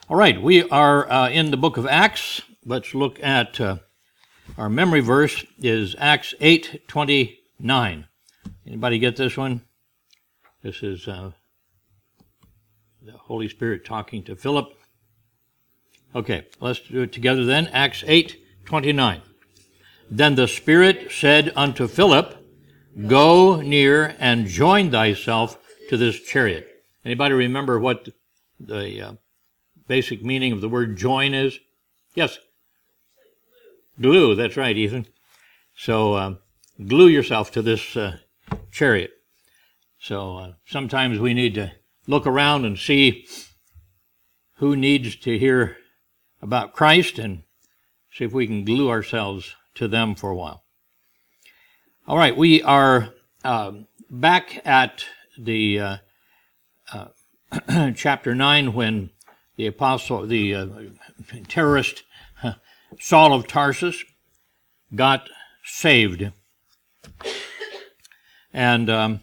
All right, we are in the book of Acts. Let's look at our memory verse is Acts 8:29. Anybody get this one? This is the Holy Spirit talking to Philip. Okay, let's do it together then. Acts 8:29. Then the Spirit said unto Philip, Go near and join thyself to this chariot. Anybody remember what the basic meaning of the word join is? Yes? Glue, that's right, Ethan. So glue yourself to this chariot. So sometimes we need to look around and see who needs to hear about Christ and see if we can glue ourselves to them for a while. All right, we are back at the chapter 9 when the terrorist Saul of Tarsus got saved. And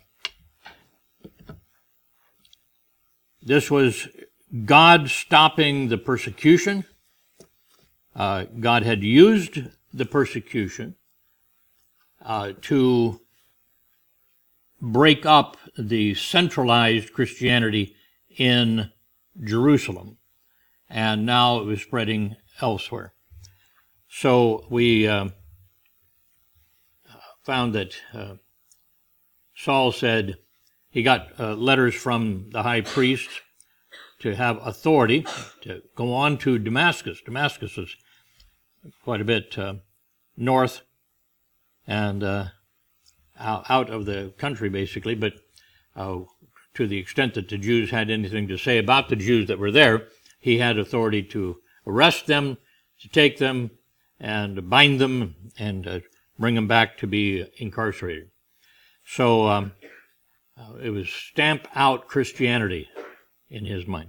this was God stopping the persecution. God had used the persecution to break up the centralized Christianity in Jerusalem. And now it was spreading elsewhere. So we found that Saul said he got letters from the high priest to have authority to go on to Damascus. Damascus is quite a bit north and out of the country, basically, but to the extent that the Jews had anything to say about the Jews that were there, he had authority to arrest them, to take them, and bind them, and bring them back to be incarcerated. So it was stamp out Christianity in his mind.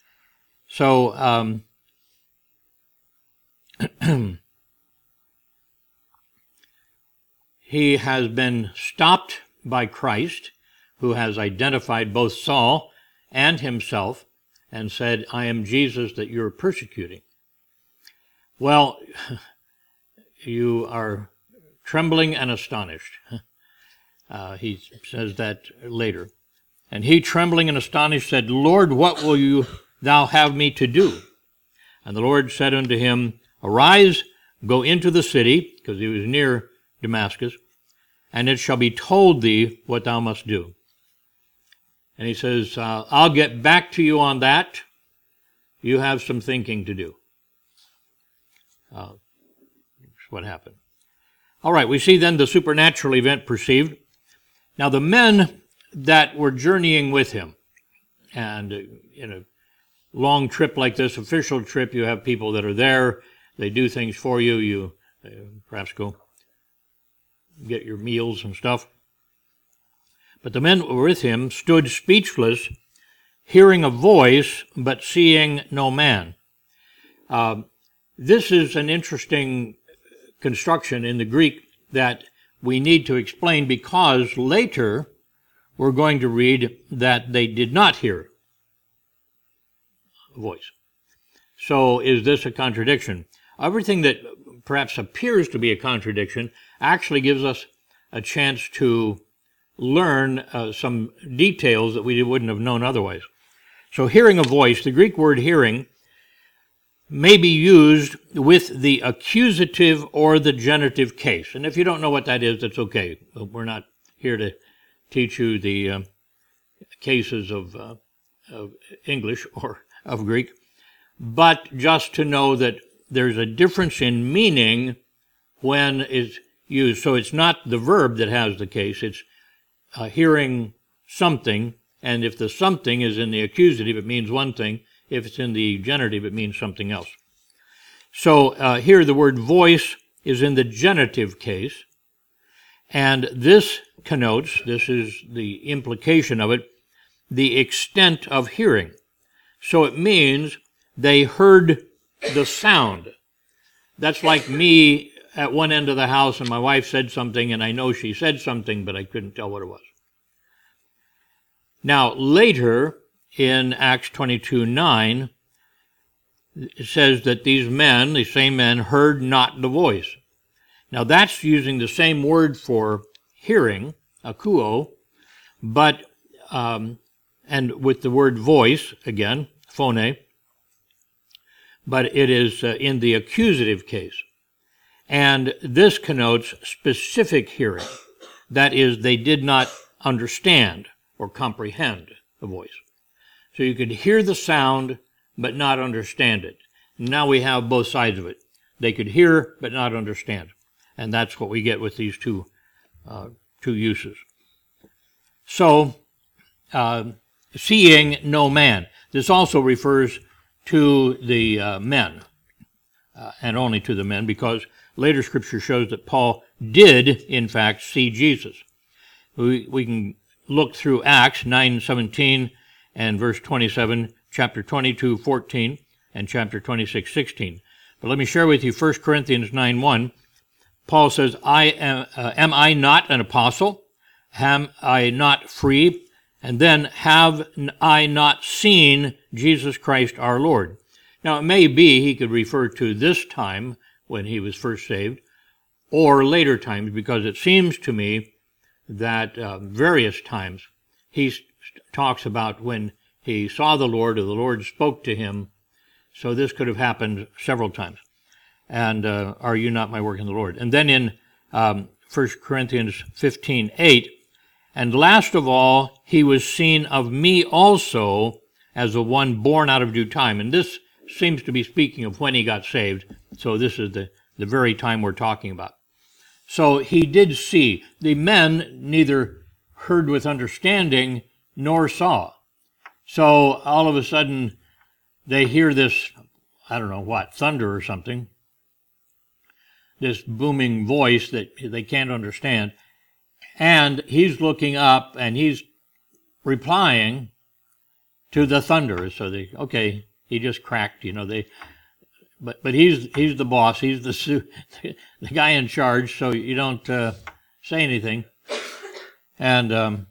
So he has been stopped by Christ, who has identified both Saul and himself and said, I am Jesus that you're persecuting. Well, you are trembling and astonished. He says that later. And he, trembling and astonished, said, Lord, what will thou have me to do? And the Lord said unto him, Arise, go into the city, because he was near Damascus, and it shall be told thee what thou must do. And he says, I'll get back to you on that. You have some thinking to do. That's what happened. All right, we see then the supernatural event perceived. Now the men that were journeying with him, and in a long trip like this, official trip, you have people that are there, they do things for you, you perhaps go get your meals and stuff. But the men who were with him stood speechless, hearing a voice, but seeing no man. This is an interesting construction in the Greek that we need to explain, because later we're going to read that they did not hear a voice. So is this a contradiction? Everything that perhaps appears to be a contradiction actually gives us a chance to learn some details that we wouldn't have known otherwise. So hearing a voice, the Greek word hearing, may be used with the accusative or the genitive case. And if you don't know what that is, that's okay. We're not here to teach you the cases of English or of Greek, but just to know that there's a difference in meaning when it's used. So it's not the verb that has the case, it's hearing something, and if the something is in the accusative, it means one thing. If it's in the genitive, it means something else. So here the word voice is in the genitive case, and this connotes, this is the implication of it, the extent of hearing. So it means they heard the sound. That's like me at one end of the house and my wife said something and I know she said something, but I couldn't tell what it was. Now, later in Acts 22:9, it says that these men, the same men, heard not the voice. Now that's using the same word for hearing, akuo, but, and with the word voice, again, phone, but it is in the accusative case. And this connotes specific hearing. That is, they did not understand or comprehend the voice. So you could hear the sound, but not understand it. Now we have both sides of it. They could hear, but not understand. And that's what we get with these two uses. So, seeing no man. This also refers to the men, and only to the men, because later Scripture shows that Paul did, in fact, see Jesus. We can look through Acts 9:17 and verse 27, chapter 22:14, and chapter 26:16. But let me share with you 1 Corinthians 9:1. Paul says, am I not an apostle? Am I not free? And then, have I not seen Jesus Christ our Lord? Now, it may be he could refer to this time when he was first saved, or later times, because it seems to me that various times he talks about when he saw the Lord, or the Lord spoke to him. So this could have happened several times. And are you not my work in the Lord? And then in 1 Corinthians 15:8, and last of all, he was seen of me also as the one born out of due time. And this seems to be speaking of when he got saved. So this is the very time we're talking about. So he did see. The men neither heard with understanding nor saw. So all of a sudden they hear this, I don't know what, thunder or something, this booming voice that they can't understand. And he's looking up and he's replying to the thunder. So he just cracked, but he's the boss. He's the guy in charge. So you don't say anything. And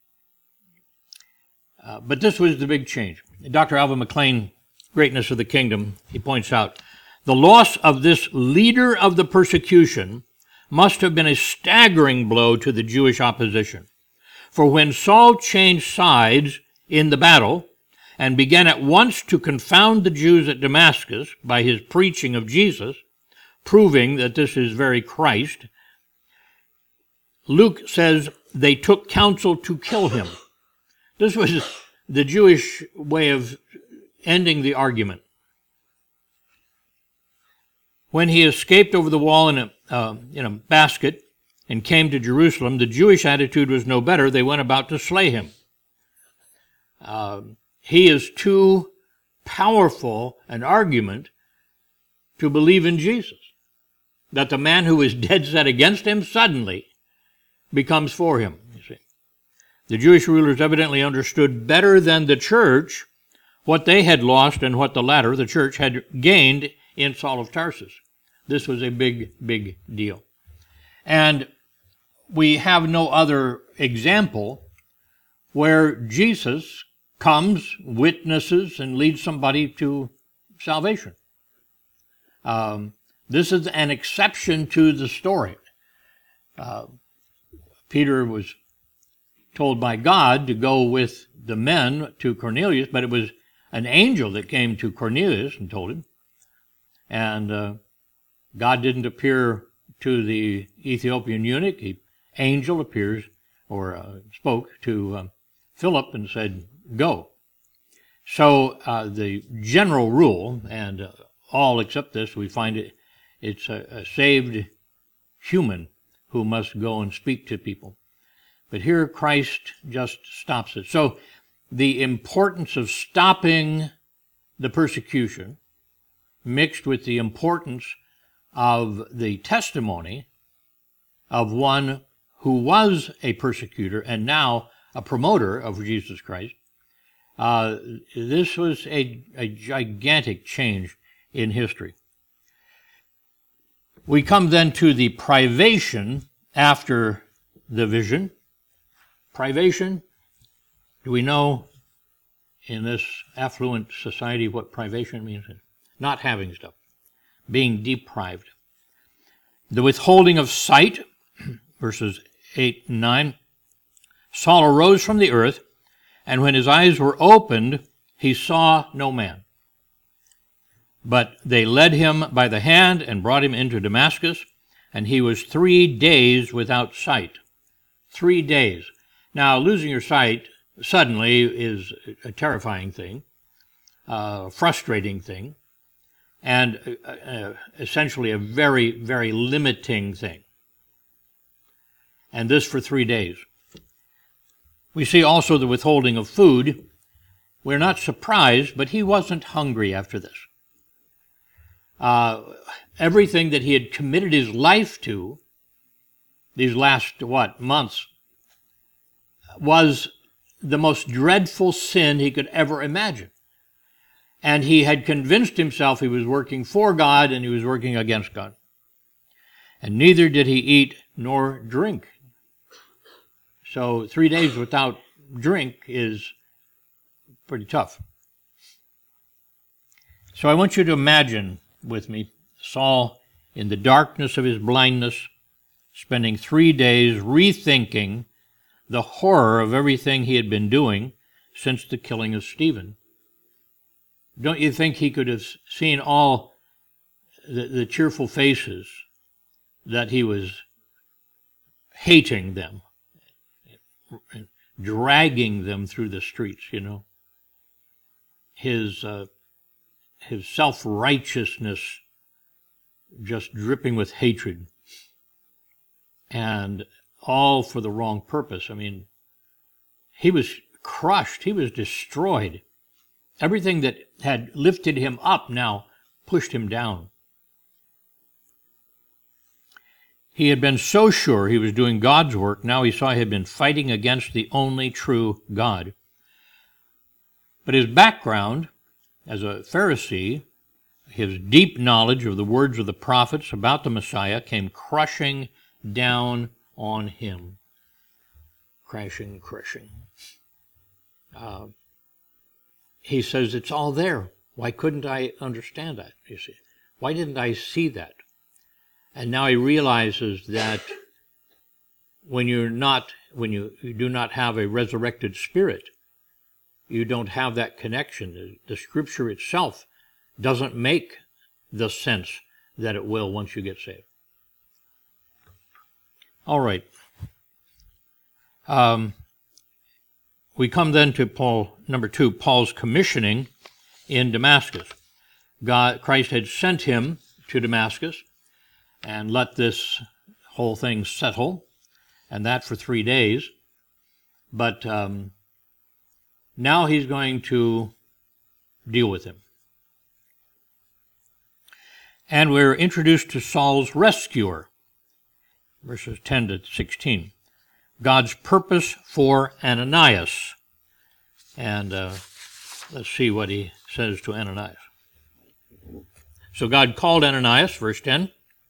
but this was the big change. Dr. Alvin McClain, Greatness of the Kingdom, he points out, the loss of this leader of the persecution must have been a staggering blow to the Jewish opposition. For when Saul changed sides in the battle and began at once to confound the Jews at Damascus by his preaching of Jesus, proving that this is very Christ, Luke says they took counsel to kill him. This was the Jewish way of ending the argument. When he escaped over the wall in a basket and came to Jerusalem, the Jewish attitude was no better. They went about to slay him. He is too powerful an argument to believe in Jesus, that the man who is dead set against him suddenly becomes for him. You see, the Jewish rulers evidently understood better than the church what they had lost and what the latter, the church, had gained in Saul of Tarsus. This was a big, big deal. And we have no other example where Jesus comes, witnesses, and leads somebody to salvation. This is an exception to the story. Peter was told by God to go with the men to Cornelius, but it was an angel that came to Cornelius and told him. And God didn't appear to the Ethiopian eunuch. The angel appears, or spoke to Philip and said, go. So the general rule, and all except this, we find it's a saved human who must go and speak to people. But here Christ just stops it. So the importance of stopping the persecution mixed with the importance of the testimony of one who was a persecutor and now a promoter of Jesus Christ, this was a gigantic change in history. We come then to the privation after the vision. Privation, do we know in this affluent society what privation means? not having stuff, being deprived. The withholding of sight, verses 8 and 9. Saul arose from the earth, and when his eyes were opened, he saw no man. But they led him by the hand and brought him into Damascus, and he was 3 days without sight. 3 days. Now, losing your sight suddenly is a terrifying thing, a frustrating thing, and essentially a very, very limiting thing. And this for 3 days. We see also the withholding of food. We're not surprised, but he wasn't hungry after this. Everything that he had committed his life to these last, months, was the most dreadful sin he could ever imagine. And he had convinced himself he was working for God and he was working against God. And neither did he eat nor drink. So 3 days without drink is pretty tough. So I want you to imagine with me Saul in the darkness of his blindness, spending 3 days rethinking the horror of everything he had been doing since the killing of Stephen. Don't you think he could have seen all the cheerful faces that he was hating them, dragging them through the streets, His self-righteousness just dripping with hatred, and all for the wrong purpose. I mean, he was crushed. He was destroyed. Everything that had lifted him up now pushed him down. He had been so sure he was doing God's work, now he saw he had been fighting against the only true God. But his background as a Pharisee, his deep knowledge of the words of the prophets about the Messiah came crushing down on him. Crashing. He says, it's all there. Why couldn't I understand that, you see? Why didn't I see that? And now he realizes that when you do not have a resurrected spirit, you don't have that connection. The Scripture itself doesn't make the sense that it will once you get saved. All right. We come then to number 2, Paul's commissioning in Damascus. Christ had sent him to Damascus and let this whole thing settle, and that for 3 days. But now he's going to deal with him. And we're introduced to Saul's rescuer, verses 10 to 16. God's purpose for Ananias. And let's see what he says to Ananias. So God called Ananias, verse 10.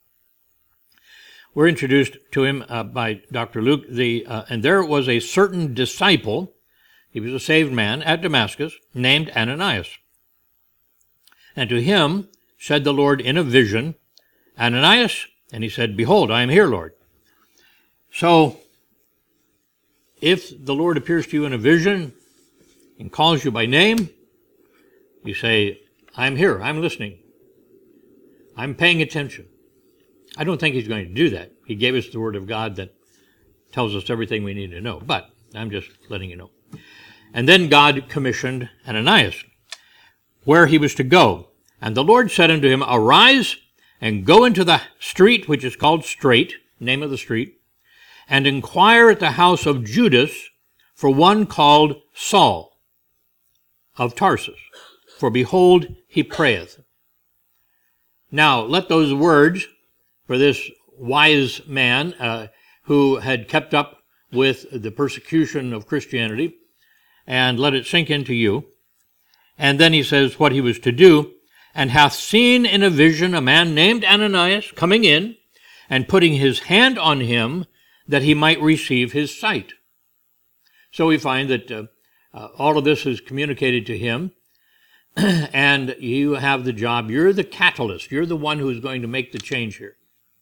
We're introduced to him by Dr. Luke. And there was a certain disciple, he was a saved man, at Damascus, named Ananias. And to him said the Lord in a vision, Ananias? And he said, Behold, I am here, Lord. So, if the Lord appears to you in a vision and calls you by name, you say, I'm here, I'm listening, I'm paying attention. I don't think he's going to do that. He gave us the Word of God that tells us everything we need to know, but I'm just letting you know. And then God commissioned Ananias, where he was to go. And the Lord said unto him, Arise, and go into the street which is called Straight, name of the street, and inquire at the house of Judas for one called Saul of Tarsus. For behold, he prayeth. Now, let those words for this wise man who had kept up with the persecution of Christianity, and let it sink into you. And then he says what he was to do, and hath seen in a vision a man named Ananias coming in and putting his hand on him that he might receive his sight. So we find that all of this is communicated to him. and you have the job. You're the catalyst. You're the one who's going to make the change here.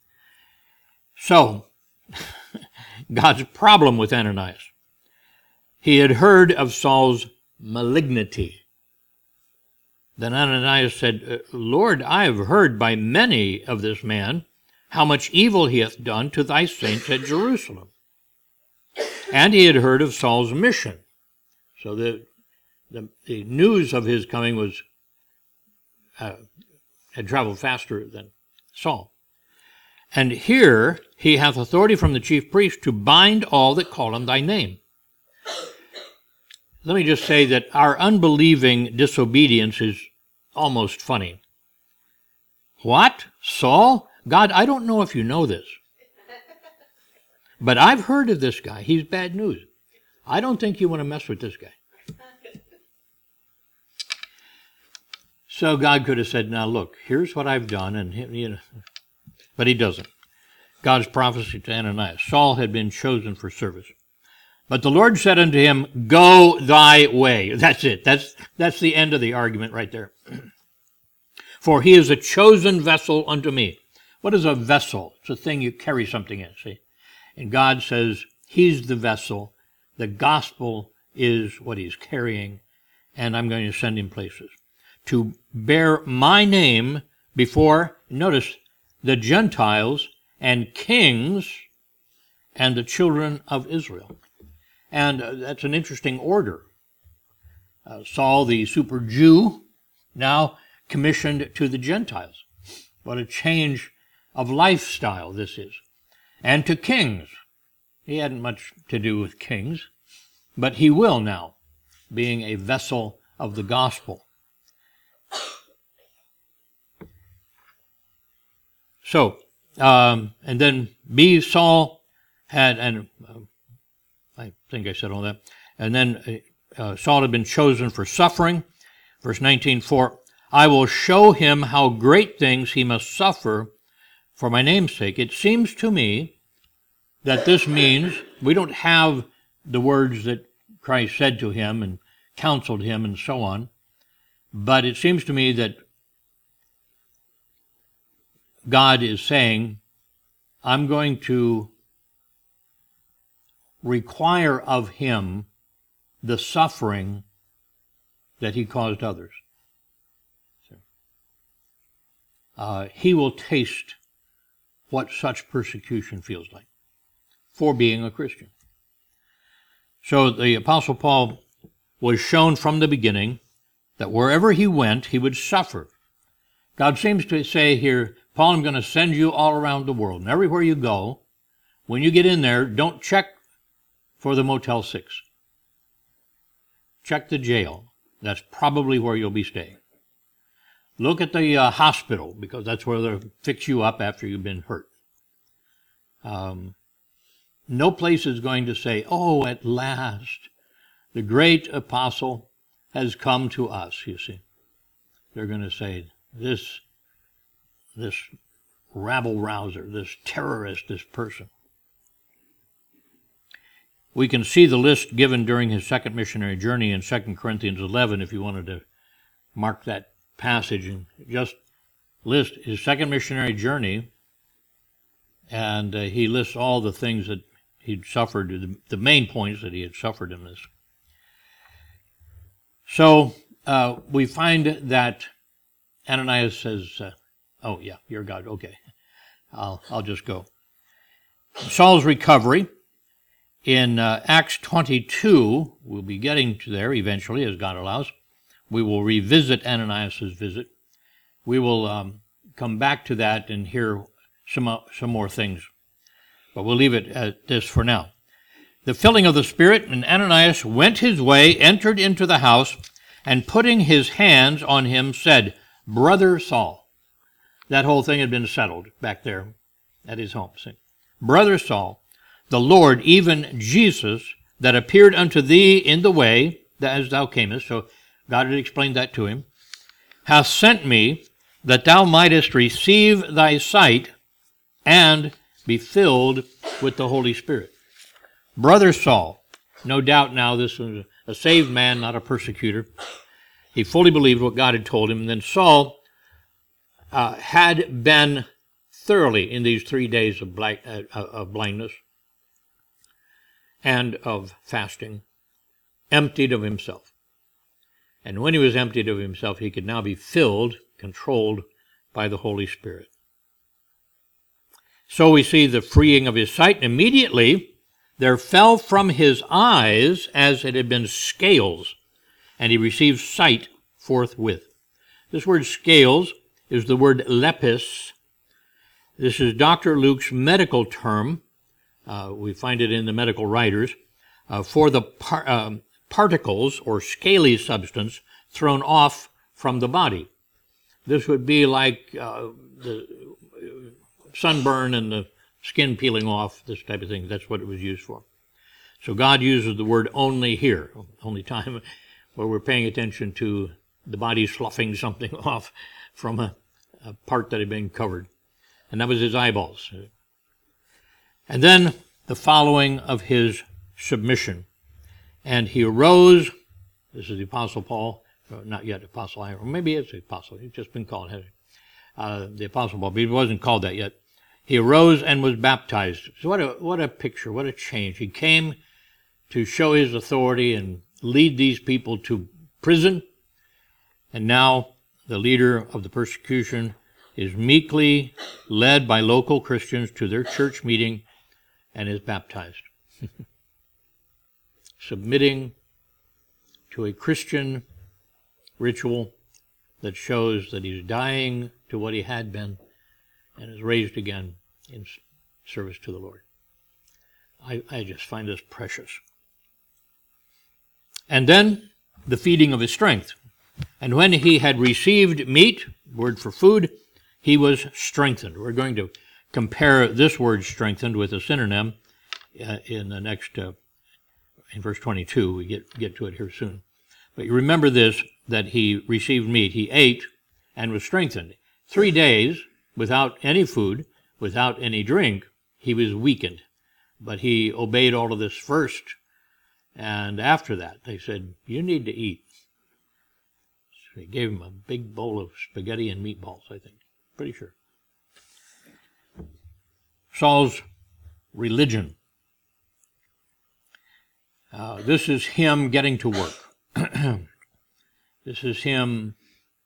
So, God's problem with Ananias. He had heard of Saul's malignity. Then Ananias said, Lord, I have heard by many of this man how much evil he hath done to thy saints at Jerusalem. And he had heard of Saul's mission. So the news of his coming was had traveled faster than Saul. And here he hath authority from the chief priest to bind all that call on thy name. Let me just say that our unbelieving disobedience is almost funny. What? Saul? God, I don't know if you know this, but I've heard of this guy. He's bad news. I don't think you want to mess with this guy. So God could have said, now look, here's what I've done, and but he doesn't. God's prophecy to Ananias. Saul had been chosen for service. But the Lord said unto him, go thy way. That's it. That's the end of the argument right there. For he is a chosen vessel unto me. What is a vessel? It's a thing you carry something in, see? And God says, he's the vessel. The gospel is what he's carrying, and I'm going to send him places. To bear my name before, notice, the Gentiles and kings and the children of Israel. And that's an interesting order. Saul, the super Jew, now commissioned to the Gentiles. What a change of lifestyle this is. And to kings. He hadn't much to do with kings, but he will now, being a vessel of the gospel. So, and then Saul had, and I think I said all that. And then Saul had been chosen for suffering. Verse 19, for I will show him how great things he must suffer for my name's sake. It seems to me that this means we don't have the words that Christ said to him and counseled him and so on, but it seems to me that God is saying, I'm going to require of him the suffering that he caused others. He will taste what such persecution feels like for being a Christian. So the Apostle Paul was shown from the beginning that wherever he went, he would suffer. God seems to say here, Paul, I'm going to send you all around the world. And everywhere you go, when you get in there, don't check for the Motel 6. Check the jail. That's probably where you'll be staying. Look at the hospital, because that's where they'll fix you up after you've been hurt. No place is going to say, oh, at last, the great apostle has come to us, you see. They're going to say, this rabble-rouser, this terrorist, this person. We can see the list given during his second missionary journey in 2 Corinthians 11, if you wanted to mark that passage and just list his second missionary journey, and he lists all the things that he'd suffered, the main points that he had suffered in this. So we find that Ananias says, oh yeah, you're God, okay, I'll just go. Saul's recovery. In Acts 22, we'll be getting to there eventually, as God allows. We will revisit Ananias' visit. We will come back to that and hear some more things. But we'll leave it at this for now. The filling of the Spirit, and Ananias went his way, entered into the house, and putting his hands on him, said, Brother Saul. That whole thing had been settled back there at his home. See? Brother Saul, the Lord, even Jesus, that appeared unto thee in the way, as thou camest, so God had explained that to him, hath sent me that thou mightest receive thy sight and be filled with the Holy Spirit. Brother Saul, no doubt now this was a saved man, not a persecutor. He fully believed what God had told him. And then Saul had been thoroughly, in these 3 days of blindness and of fasting, emptied of himself. And when he was emptied of himself, he could now be filled, controlled by the Holy Spirit. So we see the freeing of his sight. Immediately there fell from his eyes as it had been scales, and he received sight forthwith. This word scales is the word lepis. This is Dr. Luke's medical term. We find it in the medical writers for the particles or scaly substance thrown off from the body. This would be like the sunburn and the skin peeling off, this type of thing. That's what it was used for. So God uses the word only here, only time where we're paying attention to the body sloughing something off from a part that had been covered. And that was his eyeballs. And then the following of his submission. And he arose, this is the Apostle Paul, not yet Apostle Aaron, maybe it's the Apostle, he's just been called, the Apostle Paul, but he wasn't called that yet. He arose and was baptized. So what a picture, what a change. He came to show his authority and lead these people to prison, and now the leader of the persecution is meekly led by local Christians to their church meeting and is baptized. Submitting to a Christian ritual that shows that he's dying to what he had been and is raised again in service to the Lord. I just find this precious. And then the feeding of his strength. And when he had received meat, word for food, he was strengthened. We're going to compare this word strengthened with a synonym in the next, in verse 22. We get to it here soon. But you remember this, that he received meat. He ate and was strengthened. 3 days without any food, without any drink, he was weakened. But he obeyed all of this first. And after that, they said, you need to eat. So he gave him a big bowl of spaghetti and meatballs, I think. Pretty sure. Saul's religion. This is him getting to work. This is him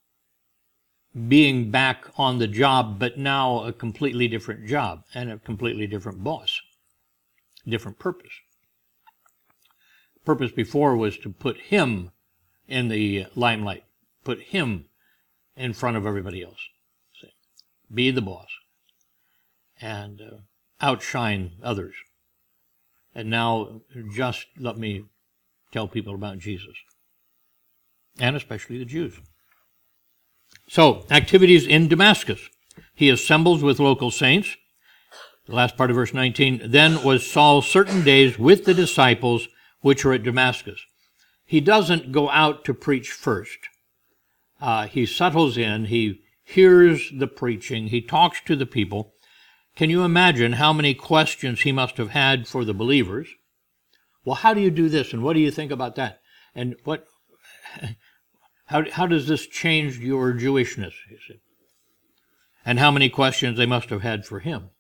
being back on the job, but now a completely different job and a completely different boss. Different purpose. Purpose before was to put him in the limelight, put him in front of everybody else. Be the boss and outshine others. And now just let me tell people about Jesus, and especially the Jews. So, activities in Damascus. He assembles with local saints. The last part of verse 19, then was Saul certain days with the disciples which were at Damascus. He doesn't go out to preach first. He settles in, he hears the preaching, he talks to the people. Can you imagine how many questions he must have had for the believers? Well, how do you do this, and what do you think about that? And how does this change your Jewishness, you see? And how many questions they must have had for him.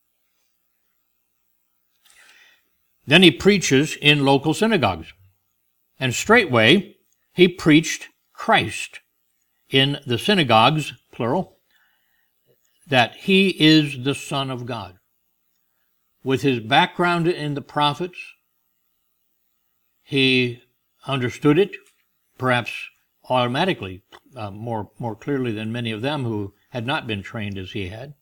Then he preaches in local synagogues. And straightway he preached Christ in the synagogues, plural, that he is the Son of God. With his background in the prophets, he understood it, perhaps automatically, more clearly than many of them who had not been trained as he had.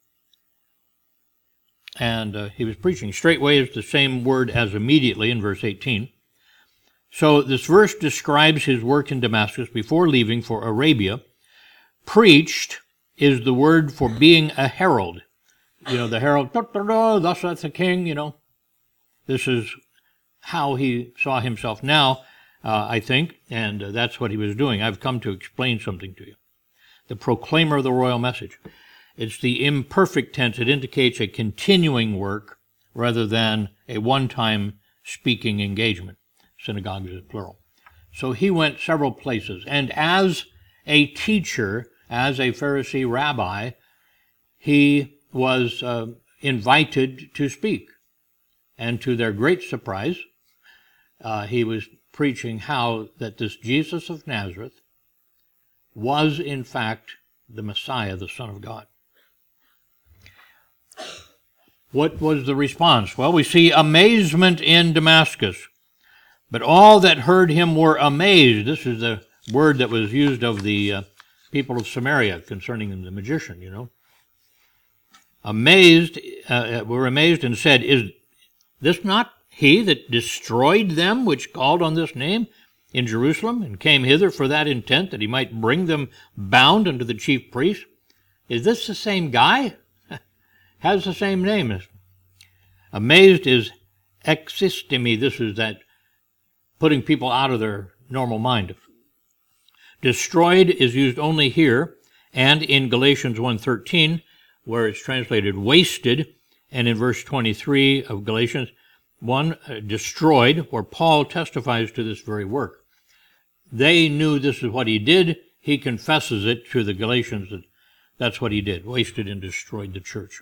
And he was preaching. Straightway is the same word as immediately in verse 18. So this verse describes his work in Damascus before leaving for Arabia. Preached is the word for being a herald. You know, the herald, thus saith the king, you know. This is how he saw himself now, I think, and that's what he was doing. I've come to explain something to you. The proclaimer of the royal message. It's the imperfect tense. It indicates a continuing work rather than a one-time speaking engagement. Synagogues is plural. So he went several places. And as a teacher, as a Pharisee rabbi, he was invited to speak. And to their great surprise, he was preaching how that this Jesus of Nazareth was in fact the Messiah, the Son of God. What was the response? Well, we see amazement in Damascus. But all that heard him were amazed. This is the word that was used of the people of Samaria concerning the magician, you know. Were amazed and said, "Is this not he that destroyed them which called on this name in Jerusalem, and came hither for that intent, that he might bring them bound unto the chief priests? Is this the same guy?" Has the same name. Amazed is existemi. This is that putting people out of their normal mind. Destroyed is used only here and in Galatians 1:13, where it's translated wasted, and in verse 23 of Galatians 1, destroyed, where Paul testifies to this very work. They knew this is what he did. He confesses it to the Galatians that that's what he did, wasted and destroyed the church.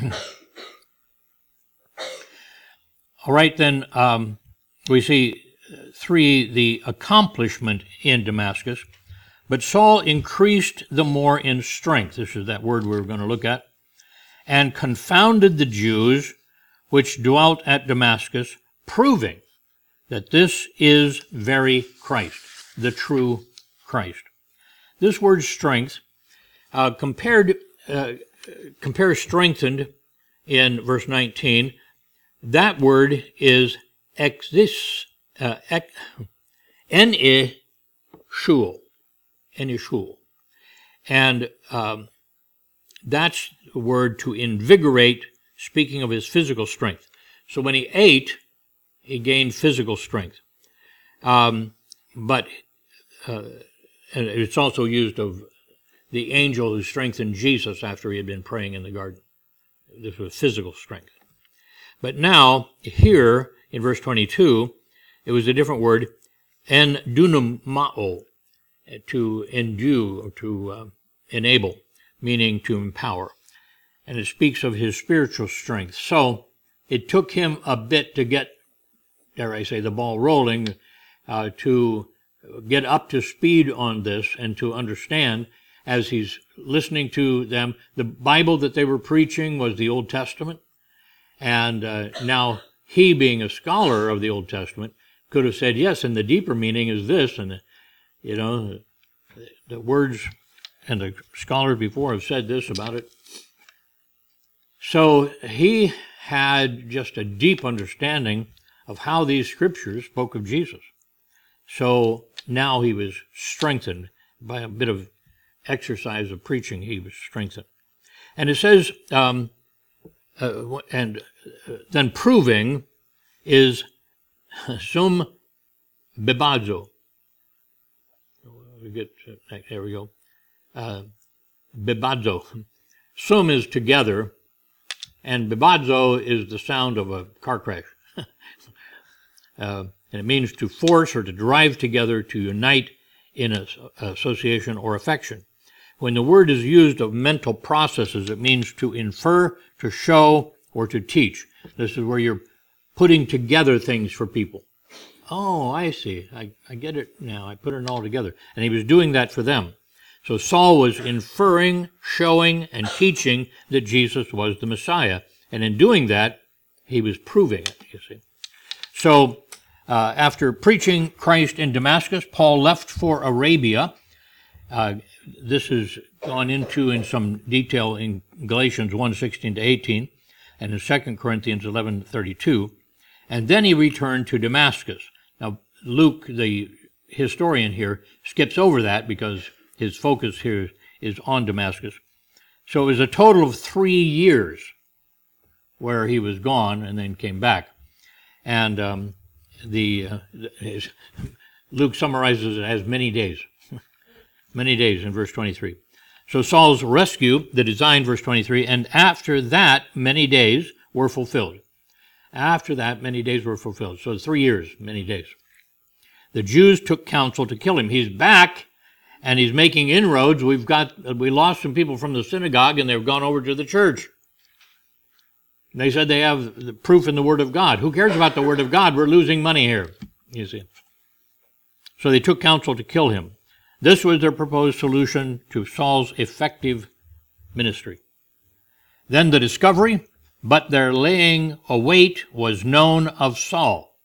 All right, then, we see 3, the accomplishment in Damascus. But Saul increased the more in strength. This is that word we're going to look at. And confounded the Jews which dwelt at Damascus, proving that this is very Christ, the true Christ. This word strength, compare strengthened in verse 19. That word is enishul. And that's the word to invigorate, speaking of his physical strength. So when he ate, he gained physical strength. But it's also used of the angel who strengthened Jesus after he had been praying in the garden. This was physical strength. But now, here, in verse 22, it was a different word, endunamao, to endue, or to enable, meaning to empower. And it speaks of his spiritual strength. So, it took him a bit to get, dare I say, the ball rolling, to get up to speed on this and to understand, as he's listening to them. The Bible that they were preaching was the Old Testament, and now he, being a scholar of the Old Testament, could have said, yes, and the deeper meaning is this, and the words and the scholars before have said this about it. So he had just a deep understanding of how these scriptures spoke of Jesus. So now he was strengthened by a bit of exercise of preaching. He was strengthened. And it says, then proving is sum bebazo. There we go. Bebazo. Sum is together, and bebazo is the sound of a car crash. And it means to force or to drive together, to unite in association or affection. When the word is used of mental processes, it means to infer, to show, or to teach. This is where you're putting together things for people. Oh, I see. I get it now. I put it all together. And he was doing that for them. So Saul was inferring, showing, and teaching that Jesus was the Messiah. And in doing that, he was proving it, you see. So after preaching Christ in Damascus, Paul left for Arabia. This is gone into in some detail in Galatians 1:16-18 and in 2 Corinthians 11:32. And then he returned to Damascus. Now, Luke, the historian here, skips over that because his focus here is on Damascus. So it was a total of 3 years where he was gone and then came back. And Luke summarizes it as many days. Many days in verse 23. So Saul's rescue, the design, verse 23, and after that many days were fulfilled. After that many days were fulfilled. So 3 years, many days. the Jews took counsel to kill him. He's back, and he's making inroads. We lost some people from the synagogue, and they've gone over to the church. They said they have the proof in the Word of God. Who cares about the Word of God? We're losing money here, you see. So they took counsel to kill him. This was their proposed solution to Saul's effective ministry. Then the discovery, but their laying await was known of Saul.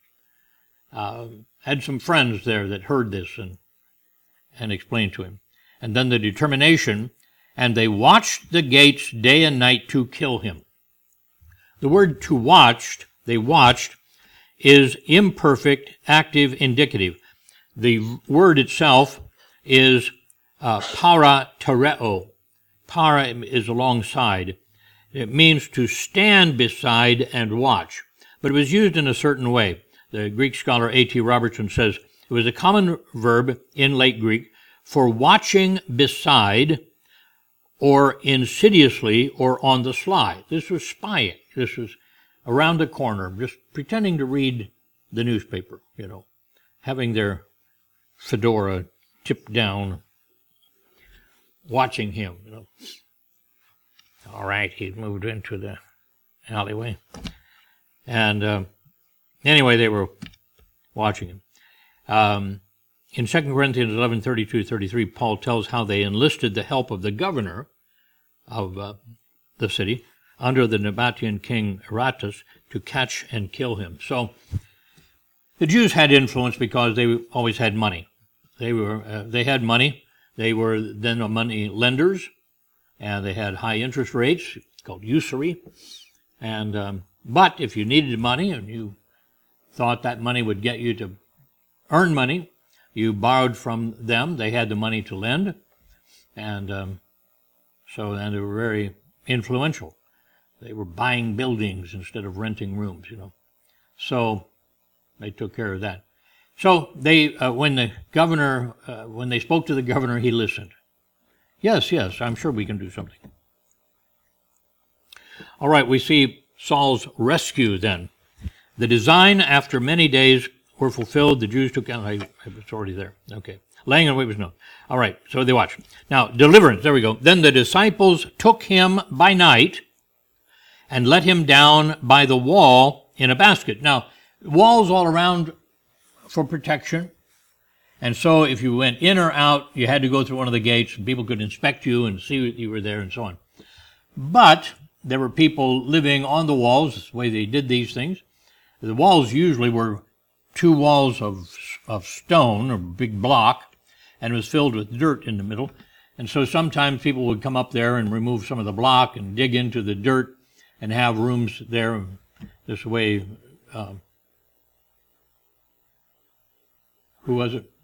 Had some friends there that heard this and explained to him. And then the determination, and they watched the gates day and night to kill him. The word they watched, is imperfect, active, indicative. The word itself is para tereo. Para is alongside. It means to stand beside and watch. But it was used in a certain way. The Greek scholar A.T. Robertson says it was a common verb in late Greek for watching beside or insidiously or on the sly. This was spying. This was around the corner, just pretending to read the newspaper, having their fedora tipped down, watching him, All right, he's moved into the alleyway. And anyway, they were watching him. In 2 Corinthians 11:32-33, Paul tells how they enlisted the help of the governor of the city under the Nabatean king Aretas to catch and kill him. So the Jews had influence because they always had money. They had money. They were then money lenders, and they had high interest rates called usury. And but if you needed money and you thought that money would get you to earn money, you borrowed from them. They had the money to lend, and so then they were very influential. They were buying buildings instead of renting rooms, So they took care of that. So they, when they spoke to the governor, he listened. Yes, I'm sure we can do something. All right, we see Saul's rescue then. The design, after many days, were fulfilled. The Jews took out. It's already there. Okay. Laying in wait was known. All right, so they watched. Now, deliverance, there we go. Then the disciples took him by night and let him down by the wall in a basket. Now, walls all around for protection. And so if you went in or out, you had to go through one of the gates, and people could inspect you and see that you were there and so on. But there were people living on the walls. That's the way they did these things. The walls usually were two walls of stone or big block, and it was filled with dirt in the middle. And so sometimes people would come up there and remove some of the block and dig into the dirt and have rooms there this way. Who was it?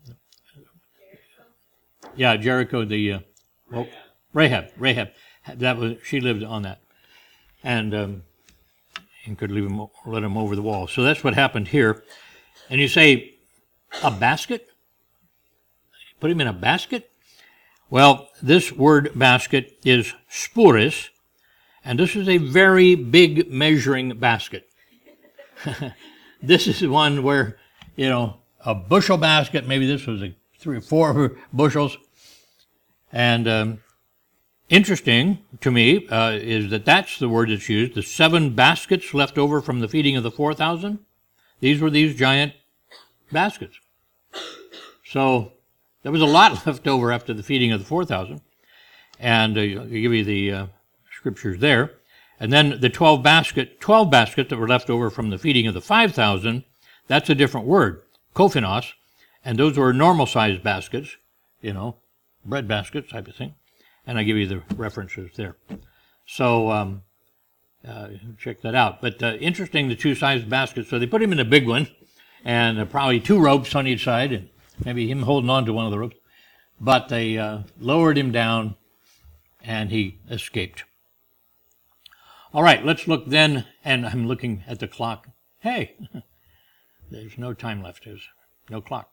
Yeah, Jericho, Rahab. She lived on that. And could let him over the wall. So that's what happened here. And you say, a basket? Put him in a basket? Well, this word basket is spuris, and this is a very big measuring basket. This is one where, a bushel basket, maybe this was 3 or 4 bushels. And interesting to me is that's the word that's used. The 7 baskets left over from the feeding of the 4,000. These were these giant baskets. So there was a lot left over after the feeding of the 4,000. And I'll give you the scriptures there. And then the 12 baskets that were left over from the feeding of the 5,000, that's a different word, kophinos. And those were normal-sized baskets, bread baskets type of thing. And I give you the references there. So check that out. But interesting, the 2-sized baskets. So they put him in a big one, and probably 2 ropes on each side, and maybe him holding on to one of the ropes. But they lowered him down, and he escaped. All right, let's look then, and I'm looking at the clock. Hey, there's no time left. There's no clock.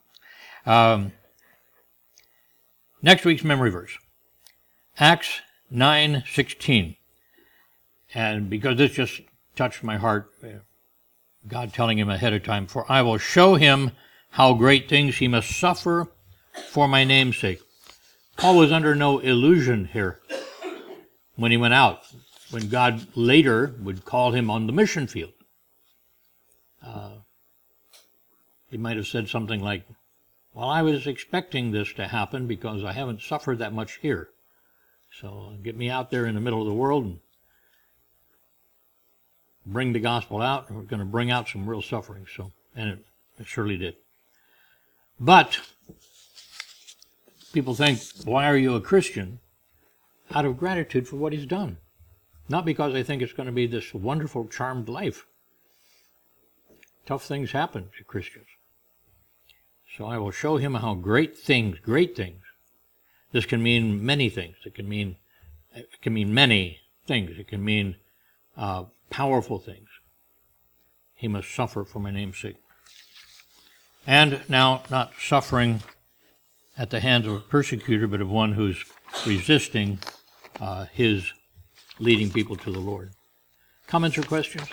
Next week's memory verse, Acts 9:16. And because this just touched my heart, God telling him ahead of time, for I will show him how great things he must suffer for my name's sake. Paul was under no illusion here when he went out, when God later would call him on the mission field. He might have said something like, well, I was expecting this to happen because I haven't suffered that much here. So get me out there in the middle of the world and bring the gospel out. And we're going to bring out some real suffering. And it surely did. But people think, why are you a Christian? Out of gratitude for what he's done. Not because they think it's going to be this wonderful, charmed life. Tough things happen to Christians. So I will show him how great things, this can mean many things. It can mean many things. It can mean powerful things. He must suffer for my name's sake. And now, not suffering at the hands of a persecutor, but of one who's resisting his leading people to the Lord. Comments or questions?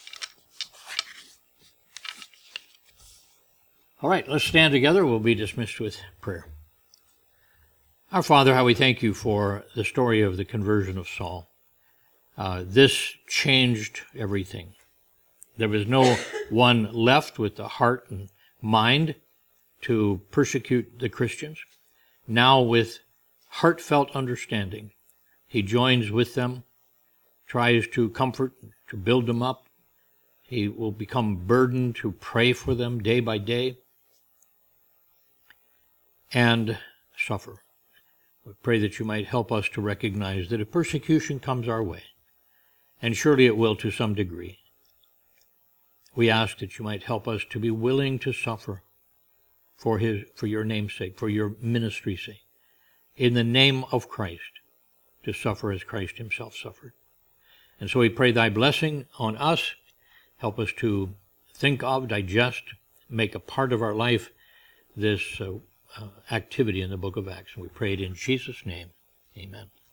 All right, let's stand together. We'll be dismissed with prayer. Our Father, how we thank you for the story of the conversion of Saul. This changed everything. There was no one left with the heart and mind to persecute the Christians. Now, with heartfelt understanding, he joins with them, tries to comfort, to build them up. He will become burdened to pray for them day by day and suffer. We pray that you might help us to recognize that if persecution comes our way, and surely it will to some degree, we ask that you might help us to be willing to suffer for your name's sake, for your ministry's sake, in the name of Christ, to suffer as Christ himself suffered. And so we pray thy blessing on us. Help us to think of, digest, make a part of our life this activity in the book of Acts. And we pray it in Jesus' name. Amen.